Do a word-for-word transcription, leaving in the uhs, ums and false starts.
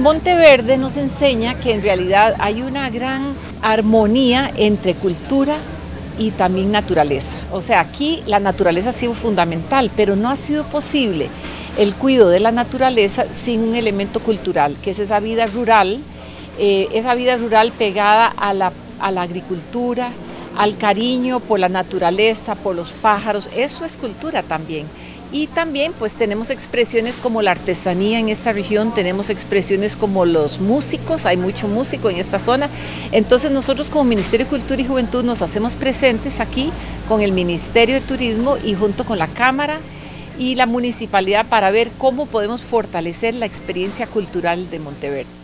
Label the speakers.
Speaker 1: Monteverde nos enseña que en realidad hay una gran armonía entre cultura y también naturaleza. O sea, aquí la naturaleza ha sido fundamental, pero no ha sido posible el cuidado de la naturaleza sin un elemento cultural, que es esa vida rural, eh, esa vida rural pegada a la, a la agricultura, al cariño por la naturaleza, por los pájaros. Eso es cultura también. Y también pues tenemos expresiones como la artesanía en esta región, tenemos expresiones como los músicos, hay mucho músico en esta zona. Entonces nosotros como Ministerio de Cultura y Juventud nos hacemos presentes aquí con el Ministerio de Turismo y junto con la Cámara y la Municipalidad para ver cómo podemos fortalecer la experiencia cultural de Monteverde.